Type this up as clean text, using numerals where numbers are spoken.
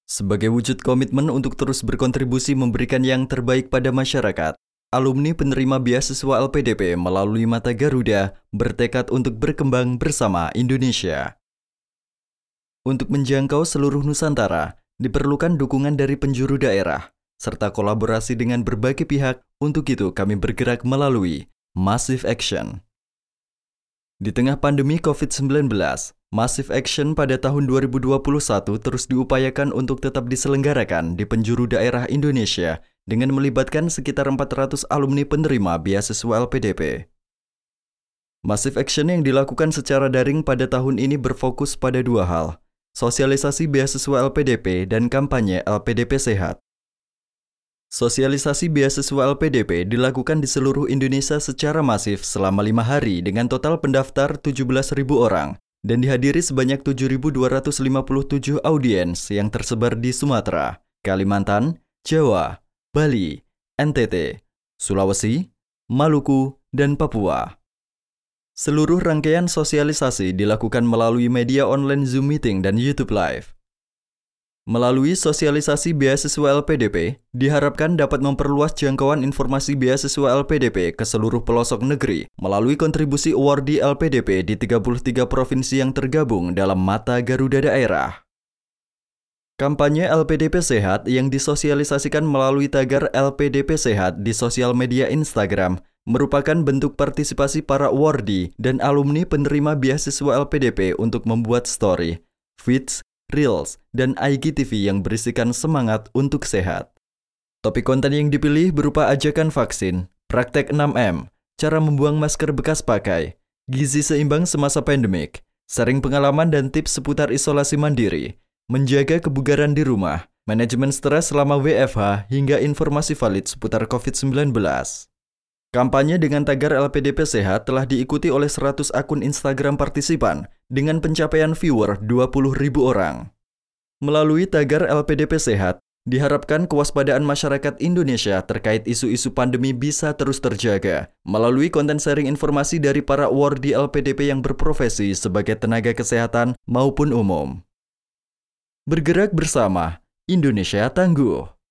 Sebagai wujud komitmen untuk terus berkontribusi memberikan yang terbaik pada masyarakat, alumni penerima beasiswa LPDP melalui Mata Garuda bertekad untuk berkembang bersama Indonesia. Untuk menjangkau seluruh Nusantara, diperlukan dukungan dari penjuru daerah, serta kolaborasi dengan berbagai pihak. Untuk itu kami bergerak melalui Massive Action. Di tengah pandemi COVID-19, Massive Action pada tahun 2021 terus diupayakan untuk tetap diselenggarakan di penjuru daerah Indonesia dengan melibatkan sekitar 400 alumni penerima beasiswa LPDP. Massive Action yang dilakukan secara daring pada tahun ini berfokus pada dua hal, sosialisasi beasiswa LPDP dan kampanye LPDP Sehat. Sosialisasi beasiswa LPDP dilakukan di seluruh Indonesia secara masif selama 5 hari dengan total pendaftar 17.000 orang dan dihadiri sebanyak 7.257 audiens yang tersebar di Sumatera, Kalimantan, Jawa, Bali, NTT, Sulawesi, Maluku, dan Papua. Seluruh rangkaian sosialisasi dilakukan melalui media online Zoom Meeting dan YouTube Live. Melalui sosialisasi beasiswa LPDP, diharapkan dapat memperluas jangkauan informasi beasiswa LPDP ke seluruh pelosok negeri melalui kontribusi awardee LPDP di 33 provinsi yang tergabung dalam Mata Garuda Daerah. Kampanye LPDP Sehat yang disosialisasikan melalui tagar LPDP Sehat di sosial media Instagram merupakan bentuk partisipasi para awardee dan alumni penerima beasiswa LPDP untuk membuat story, feeds, Reels, dan IGTV yang berisikan semangat untuk sehat. Topik konten yang dipilih berupa ajakan vaksin, praktek 6M, cara membuang masker bekas pakai, gizi seimbang semasa pandemik, sharing pengalaman dan tips seputar isolasi mandiri, menjaga kebugaran di rumah, manajemen stres selama WFH, hingga informasi valid seputar COVID-19. Kampanye dengan tagar LPDP Sehat telah diikuti oleh 100 akun Instagram partisipan dengan pencapaian viewer 20.000 orang. Melalui tagar LPDP Sehat, diharapkan kewaspadaan masyarakat Indonesia terkait isu-isu pandemi bisa terus terjaga melalui konten sharing informasi dari para awardee LPDP yang berprofesi sebagai tenaga kesehatan maupun umum. Bergerak bersama, Indonesia tangguh.